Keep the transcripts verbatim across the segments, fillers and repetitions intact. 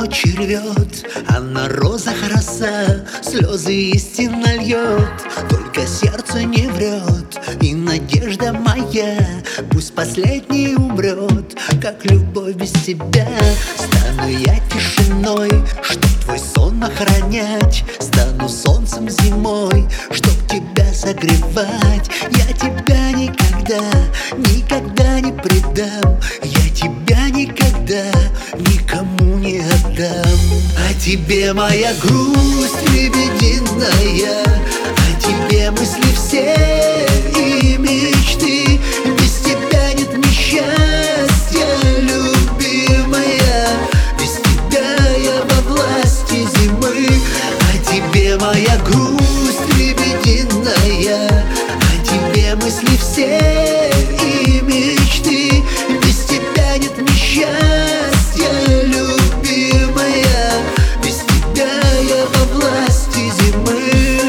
ночи рвет, а на розах роса слезы истинно льет. Только сердце не врет, и надежда моя пусть последний умрет. Как любовь без тебя стану я тишиной, чтоб твой сон охранять. Стану солнцем зимой, чтоб тебя согревать. Я тебя никогда, никогда не предам. Я тебя никогда никому не отдам. А тебе моя грусть лебединая, а тебе мысли все и мечты. Без тебя нет мне счастья, любимая. Без тебя я во власти зимы. А тебе моя грусть лебединая, а тебе мысли все и мечты. Без тебя нет мне счастья, любимая. Без тебя я во власти зимы.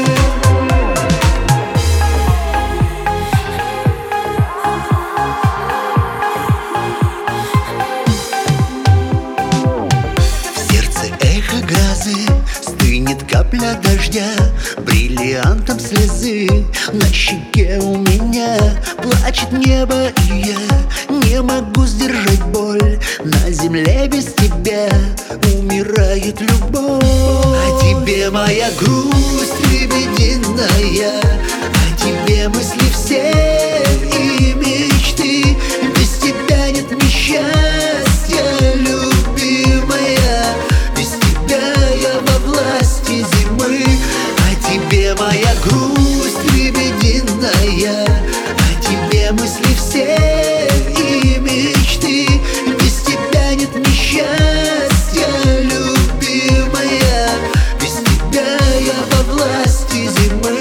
В сердце эхо грозы, стынет капля дождя, бриллиантом слезы на щеке у меня. Плачет небо, и я не могу сдержать боль. На земле без тебя умирает любовь. А тебе моя грусть лебединая, а тебе мысли все и мечты. Без тебя нет мне счастья, любимая. Без тебя я во власти зимы. А тебе моя грусть лебединая, а тебе мысли все и мечты. Без тебя нет мне счастья, любимая. Без тебя я во власти зимы.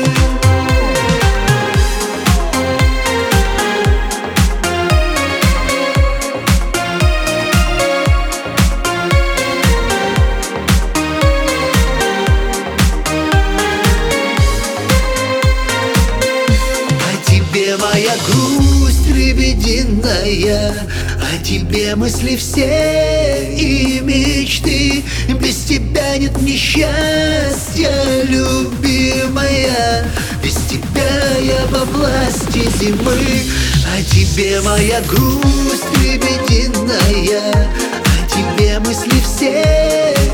Тебе моя грусть лебединая, а тебе мысли все и мечты. Без тебя нет мне счастья, любимая. Без тебя я во власти зимы. А тебе моя грусть лебединая, а тебе мысли все